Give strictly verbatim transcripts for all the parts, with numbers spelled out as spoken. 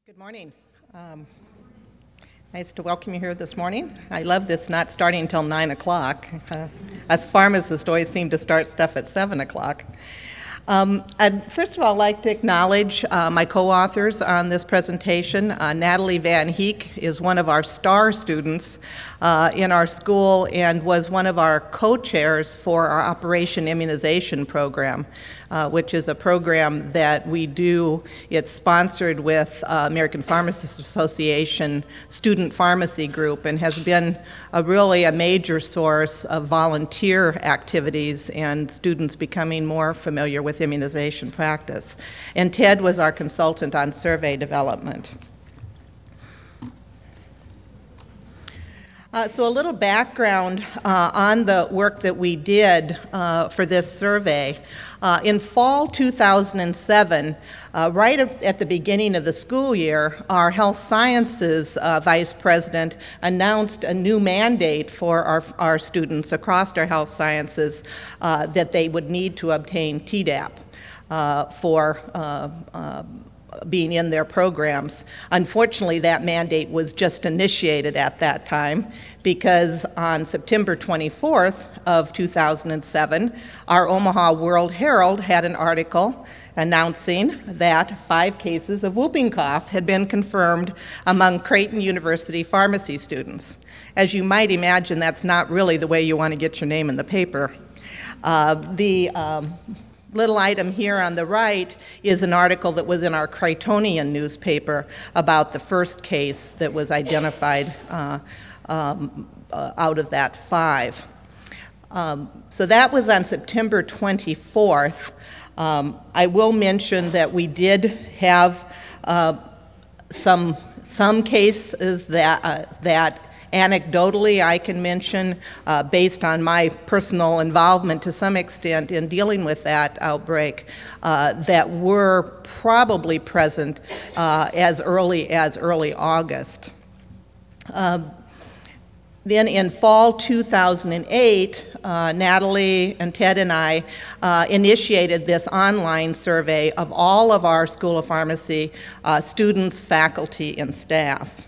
Good morning. Um, nice to welcome you here this morning. I love this not starting until nine o'clock. Uh, us pharmacists always seem to start stuff at seven o'clock. Um, I'd first of all like to acknowledge uh, my co-authors on this presentation. Uh, Natalie Van Heek is one of our star students uh, in our school and was one of our co-chairs for our Operation Immunization program, uh, which is a program that we do. It's sponsored with uh, American Pharmacists Association Student Pharmacy Group and has been a really a major source of volunteer activities and students becoming more familiar with immunization practice. And Ted was our consultant on survey development. Uh, so a little background uh, on the work that we did uh, for this survey. Uh, in fall two thousand seven, uh, right at the beginning of the school year, our health sciences uh, vice president announced a new mandate for our, our students across our health sciences uh, that they would need to obtain T D A P uh, for uh, uh, being in their programs. Unfortunately, that mandate was just initiated at that time because on September twenty-fourth of two thousand seven, our Omaha World Herald had an article announcing that five cases of whooping cough had been confirmed among Creighton University pharmacy students. As you might imagine, that's not really the way you want to get your name in the paper. Uh, the um, little item here on the right is an article that was in our Crightonian newspaper about the first case that was identified uh, um, uh, out of that five. Um, so that was on September twenty-fourth. Um, I will mention that we did have uh, some some cases that uh, that anecdotally I can mention, uh, based on my personal involvement to some extent in dealing with that outbreak, uh, that were probably present uh, as early as early August. Uh, Then in fall two thousand eight, uh, Natalie and Ted and I uh, initiated this online survey of all of our School of Pharmacy uh, students, faculty, and staff.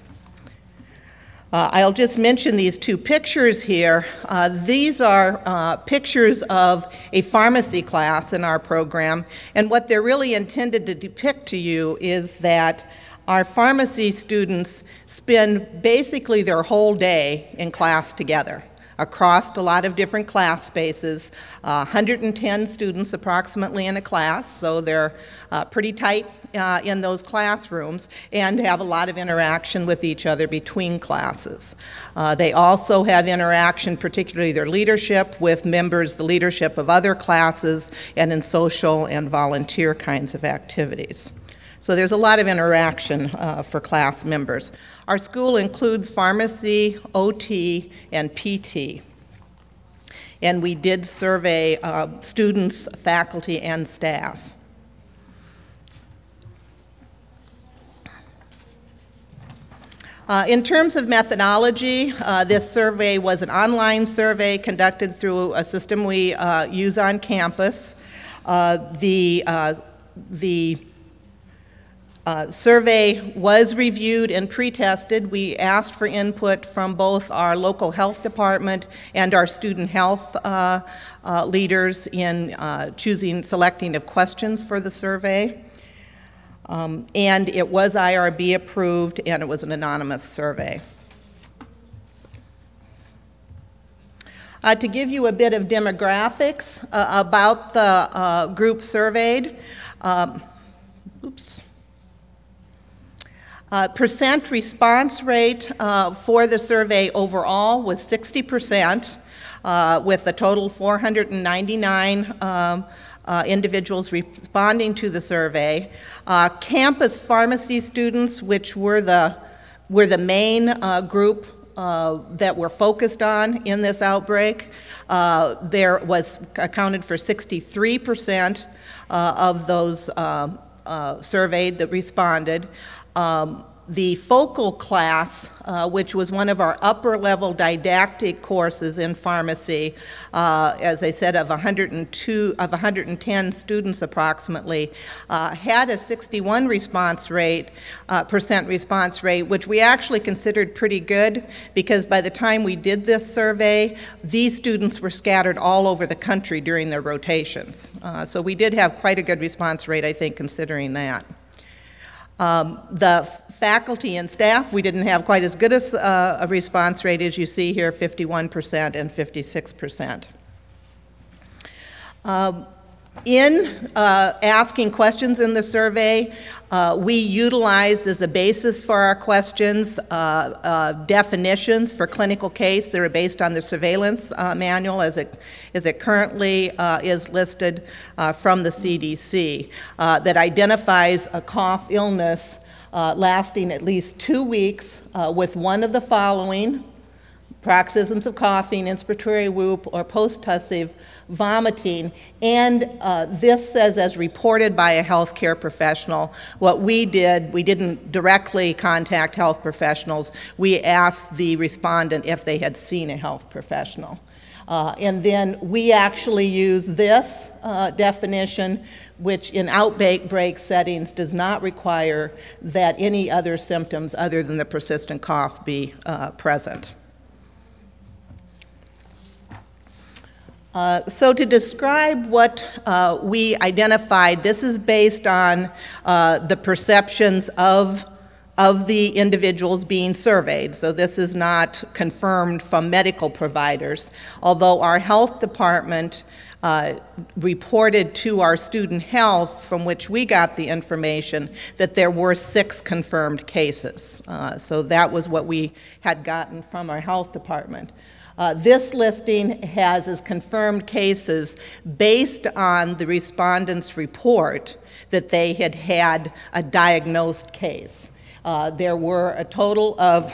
Uh, I'll just mention these two pictures here. Uh, these are uh, pictures of a pharmacy class in our program, and what they're really intended to depict to you is that our pharmacy students spend basically their whole day in class together across a lot of different class spaces, uh, one hundred ten students approximately in a class, so they're uh, pretty tight uh, in those classrooms and have a lot of interaction with each other between classes. Uh, they also have interaction, particularly their leadership, with members, the leadership of other classes, and in social and volunteer kinds of activities. So there's a lot of interaction uh, for class members. Our school includes pharmacy, O T, and P T. And we did survey uh, students, faculty, and staff. Uh, in terms of methodology, uh, this survey was an online survey conducted through a system we uh, use on campus. Uh, the uh, the Uh, survey was reviewed and pre-tested. We asked for input from both our local health department and our student health uh, uh, leaders in uh, choosing, selecting of questions for the survey. Um, and it was I R B approved, and it was an anonymous survey. Uh, to give you a bit of demographics uh, about the uh, group surveyed, um, oops. Uh, percent response rate uh, for the survey overall was sixty percent, uh, with a total four hundred ninety-nine um, uh, individuals responding to the survey. Uh, campus pharmacy students, which were the, were the main uh, group uh, that were focused on in this outbreak, uh, there was accounted for sixty-three percent uh, of those uh, uh, surveyed that responded. Um, the focal class, uh, which was one of our upper level didactic courses in pharmacy, uh, as I said, of one hundred two, of one hundred ten students approximately, uh, had a sixty-one response rate, uh, percent response rate, which we actually considered pretty good, because by the time we did this survey, these students were scattered all over the country during their rotations. Uh, so we did have quite a good response rate, I think, considering that. Um, the faculty and staff, we didn't have quite as good as, uh, a response rate as you see here, fifty-one percent and fifty-six percent. Um, in uh, asking questions in the survey, uh, we utilized as a basis for our questions uh, uh, definitions for clinical case that are based on the surveillance uh, manual as it, as it currently uh, is listed uh, from the C D C uh, that identifies a cough illness uh, lasting at least two weeks uh, with one of the following: paroxysms of coughing, inspiratory whoop, or post-tussive vomiting. And uh, this says as reported by a healthcare professional. What we did, we didn't directly contact health professionals. We asked the respondent if they had seen a health professional. Uh, and then we actually use this uh, definition, which in outbreak settings does not require that any other symptoms other than the persistent cough be uh, present. Uh, so to describe what uh, we identified, this is based on uh, the perceptions of, of the individuals being surveyed. So this is not confirmed from medical providers, although our health department uh, reported to our student health, from which we got the information, that there were six confirmed cases. Uh, so that was what we had gotten from our health department. Uh, this listing has as confirmed cases based on the respondent's report that they had had a diagnosed case. Uh, there were a total of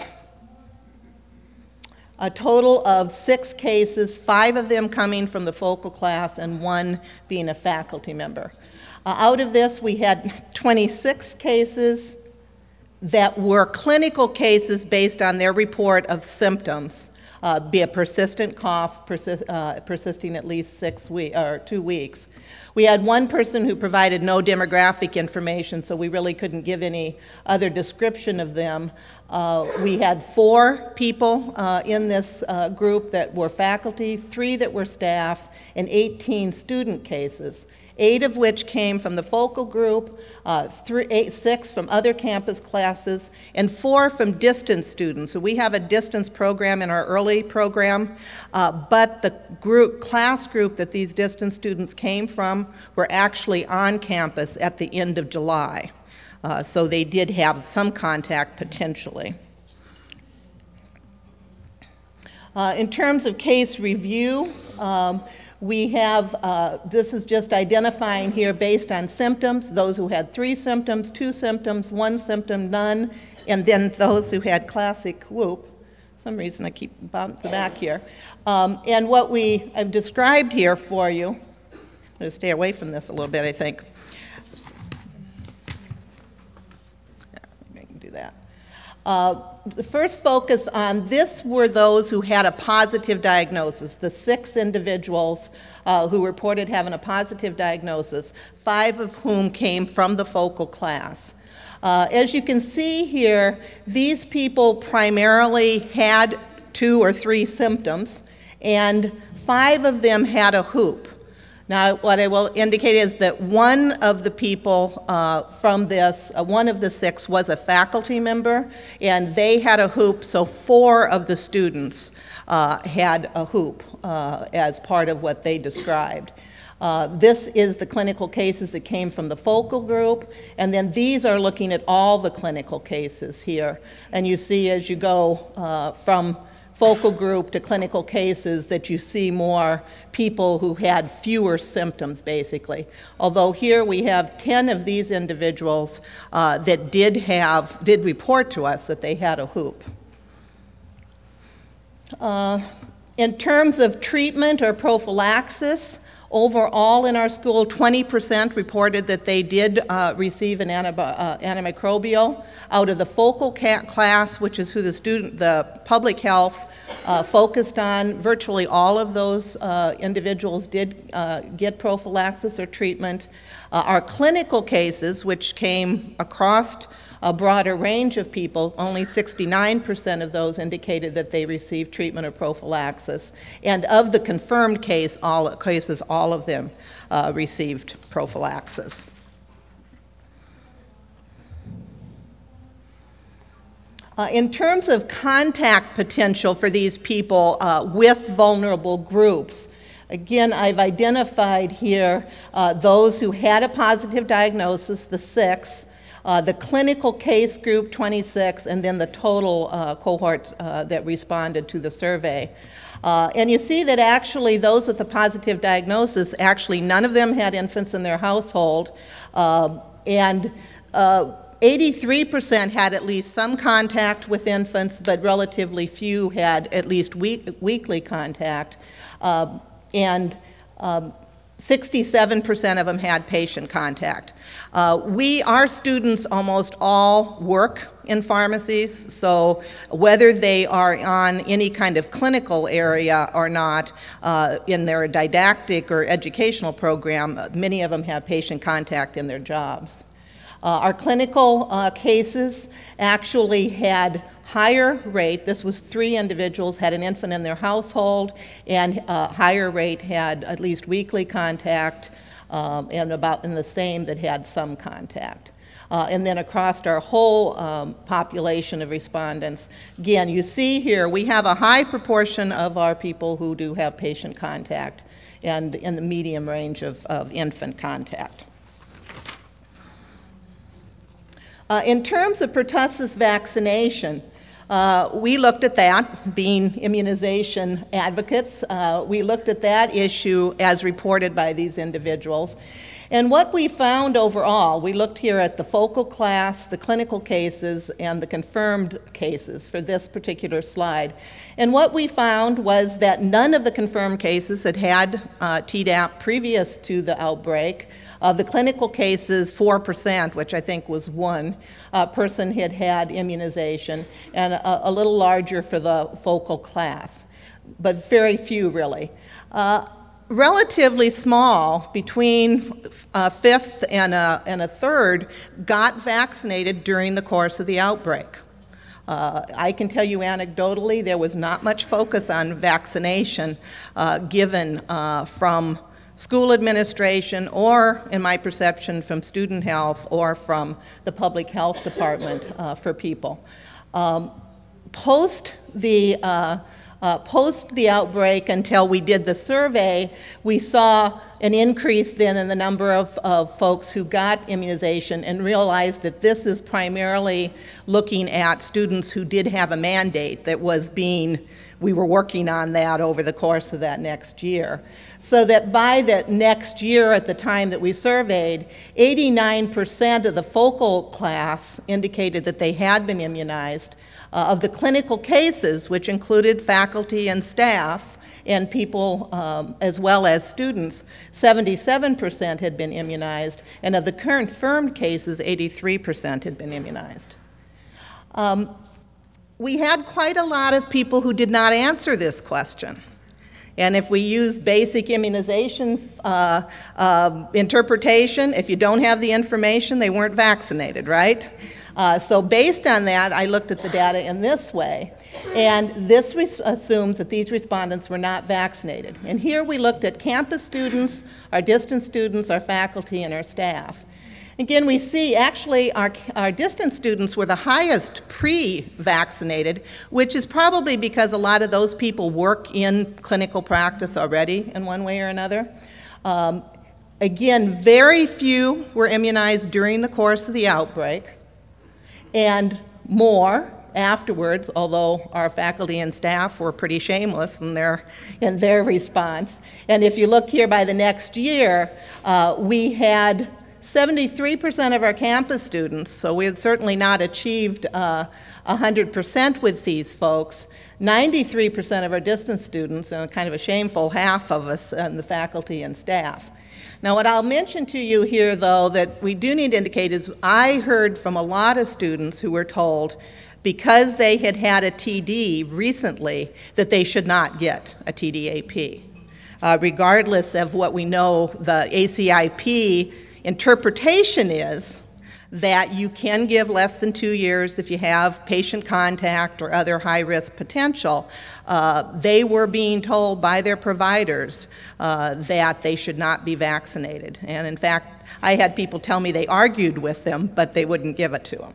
a total of six cases, five of them coming from the focal class and one being a faculty member. Uh, out of this, we had twenty-six cases that were clinical cases based on their report of symptoms. Uh, be a persistent cough, persi uh, persisting at least six weeks or two weeks. We had one person who provided no demographic information, so we really couldn't give any other description of them. Uh, we had four people uh, in this uh, group that were faculty, three that were staff, and eighteen student cases, eight of which came from the focal group, uh, three, eight, six from other campus classes, and four from distance students. So we have a distance program in our early program, uh, but the group, class group that these distance students came from were actually on campus at the end of July. Uh, so they did have some contact potentially. Uh, in terms of case review, um, we have, uh, this is just identifying here based on symptoms, those who had three symptoms, two symptoms, one symptom, none, and then those who had classic whoop. For some reason I keep bouncing back here. Um, and what we have described here for you, I'm going to stay away from this a little bit, I think. That. Uh, the first focus on this were those who had a positive diagnosis, the six individuals uh, who reported having a positive diagnosis, five of whom came from the focal class. Uh, as you can see here, these people primarily had two or three symptoms, and five of them had a whoop. Now, what I will indicate is that one of the people uh, from this, uh, one of the six was a faculty member, and they had a whoop, so four of the students uh, had a whoop uh, as part of what they described. Uh, this is the clinical cases that came from the focal group, and then these are looking at all the clinical cases here. And you see as you go uh, from focal group to clinical cases that you see more people who had fewer symptoms, basically. Although here we have ten of these individuals uh, that did have, did report to us that they had a whoop. Uh, in terms of treatment or prophylaxis, Overall in our school, twenty percent reported that they did uh, receive an antibi uh, antimicrobial. Out of the focal class, which is who the student, the public health uh, focused on, virtually all of those uh, individuals did uh, get prophylaxis or treatment. Uh, our clinical cases, which came across a broader range of people, only sixty-nine percent of those indicated that they received treatment or prophylaxis. And of the confirmed case, all, cases, all of them uh, received prophylaxis. Uh, in terms of contact potential for these people uh, with vulnerable groups, again, I've identified here uh, those who had a positive diagnosis, the six, Uh, the clinical case group, twenty-six, and then the total uh, cohort uh, that responded to the survey. Uh, and you see that actually those with a positive diagnosis, actually none of them had infants in their household, uh, and uh, eighty-three percent had at least some contact with infants, but relatively few had at least week, weekly contact. Uh, and um, sixty-seven percent of them had patient contact. Uh, we, our students almost all work in pharmacies, so whether they are on any kind of clinical area or not, uh, in their didactic or educational program, many of them have patient contact in their jobs. Uh, our clinical uh, cases actually had higher rate, this was three individuals had an infant in their household, and uh, higher rate had at least weekly contact, um, and about in the same that had some contact. Uh, and then across our whole um, population of respondents, again, you see here we have a high proportion of our people who do have patient contact, and in the medium range of, of infant contact. Uh, in terms of pertussis vaccination, uh, we looked at that, being immunization advocates, uh, we looked at that issue as reported by these individuals. And what we found overall, we looked here at the focal class, the clinical cases, and the confirmed cases for this particular slide. And what we found was that none of the confirmed cases had had uh, Tdap previous to the outbreak. Of the clinical cases, four percent, which I think was one uh, person had had immunization, and a, a little larger for the focal class, but very few really. Uh, relatively small, between a fifth and a, and a third, got vaccinated during the course of the outbreak. Uh, I can tell you anecdotally, there was not much focus on vaccination uh, given uh, from school administration, or, in my perception, from student health or from the public health department uh, for people. Um, post the uh, Uh, post the outbreak, until we did the survey, we saw an increase then in the number of, of folks who got immunization, and realized that this is primarily looking at students who did have a mandate that was being, we were working on that over the course of that next year. So that by that next year, at the time that we surveyed, eighty-nine percent of the focal class indicated that they had been immunized. Uh, of the clinical cases, which included faculty and staff and people um, as well as students, seventy-seven percent had been immunized, and of the confirmed cases, eighty-three percent had been immunized. Um, we had quite a lot of people who did not answer this question. And if we use basic immunization uh, uh, interpretation, if you don't have the information, they weren't vaccinated, right? Uh, so based on that, I looked at the data in this way, and this assumes that these respondents were not vaccinated. And here we looked at campus students, our distance students, our faculty, and our staff. Again, we see actually our, our distance students were the highest pre-vaccinated, which is probably because a lot of those people work in clinical practice already in one way or another. Um, again, very few were immunized during the course of the outbreak, and more afterwards, although our faculty and staff were pretty shameless in their, in their response. And if you look here by the next year, uh, we had seventy-three percent of our campus students, so we had certainly not achieved uh, one hundred percent with these folks. ninety-three percent of our distance students, and kind of a shameful half of us and the faculty and staff. Now, what I'll mention to you here, though, that we do need to indicate is I heard from a lot of students who were told because they had had a T D recently that they should not get a T D A P. Uh, regardless of what we know the A C I P interpretation is, that you can give less than two years if you have patient contact or other high-risk potential. Uh, they were being told by their providers uh, that they should not be vaccinated. And in fact, I had people tell me they argued with them, but they wouldn't give it to them.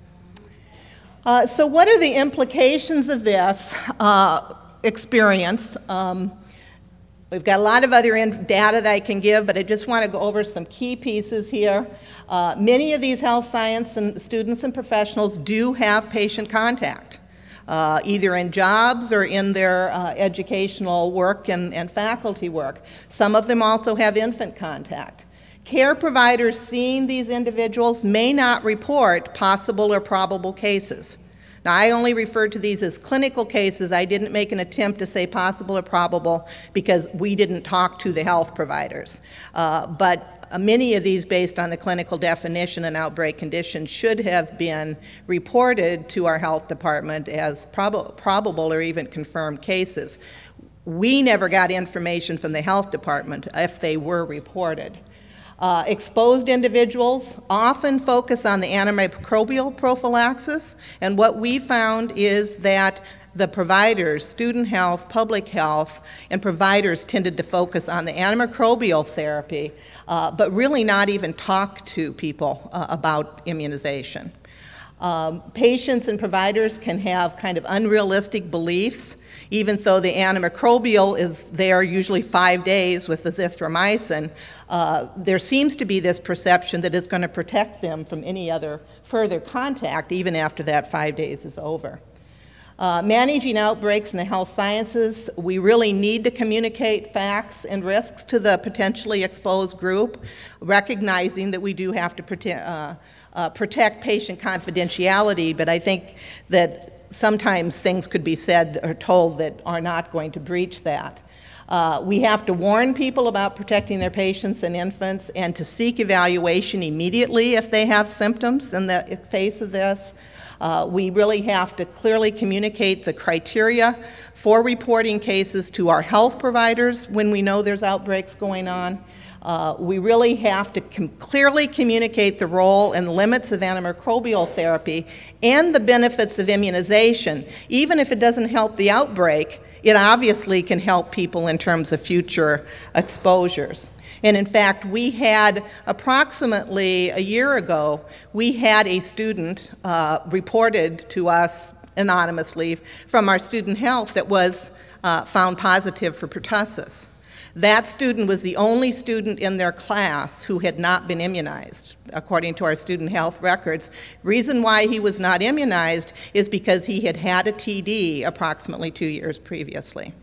Uh, so what are the implications of this uh, experience? Um, We've got a lot of other data that I can give, but I just want to go over some key pieces here. Uh, many of these health science and students and professionals do have patient contact, uh, either in jobs or in their uh, educational work and, and faculty work. Some of them also have infant contact. Care providers seeing these individuals may not report possible or probable cases. Now, I only referred to these as clinical cases. I didn't make an attempt to say possible or probable because we didn't talk to the health providers. Uh, but uh, many of these, based on the clinical definition and outbreak conditions, should have been reported to our health department as prob probable or even confirmed cases. We never got information from the health department if they were reported. Uh, exposed individuals often focus on the antimicrobial prophylaxis, and what we found is that the providers, student health, public health, and providers tended to focus on the antimicrobial therapy, uh, but really not even talk to people uh, about immunization. Um, patients and providers can have kind of unrealistic beliefs, even though the antimicrobial is there usually five days with azithromycin. Uh, there seems to be this perception that it's going to protect them from any other further contact even after that five days is over. Uh, managing outbreaks in the health sciences, we really need to communicate facts and risks to the potentially exposed group, recognizing that we do have to protect, uh, uh, protect patient confidentiality, but I think that sometimes things could be said or told that are not going to breach that. Uh, we have to warn people about protecting their patients and infants and to seek evaluation immediately if they have symptoms in the face of this. Uh, we really have to clearly communicate the criteria for reporting cases to our health providers when we know there's outbreaks going on. Uh, we really have to com clearly communicate the role and limits of antimicrobial therapy and the benefits of immunization. Even if it doesn't help the outbreak, it obviously can help people in terms of future exposures. And in fact, we had approximately a year ago, we had a student uh, reported to us anonymously from our student health that was uh, found positive for pertussis. That student was the only student in their class who had not been immunized, according to our student health records. Reason why he was not immunized is because he had had a T D approximately two years previously.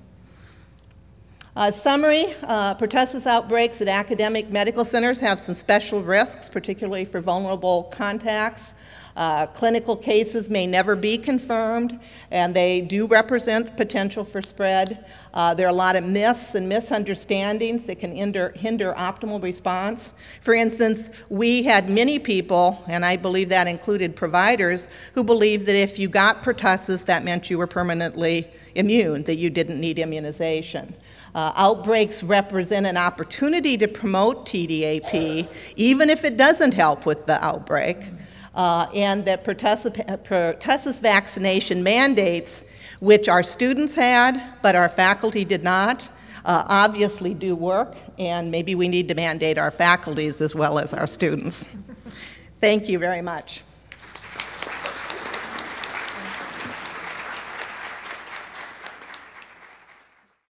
Uh, summary, uh, pertussis outbreaks at academic medical centers have some special risks, particularly for vulnerable contacts. Uh, clinical cases may never be confirmed, and they do represent potential for spread. Uh, there are a lot of myths and misunderstandings that can hinder, hinder optimal response. For instance, we had many people, and I believe that included providers, who believed that if you got pertussis, that meant you were permanently immune, that you didn't need immunization. Uh, outbreaks represent an opportunity to promote T D A P, even if it doesn't help with the outbreak. Uh, and that pertussis, pertussis vaccination mandates, which our students had, but our faculty did not, uh, obviously do work, and maybe we need to mandate our faculties as well as our students. Thank you very much.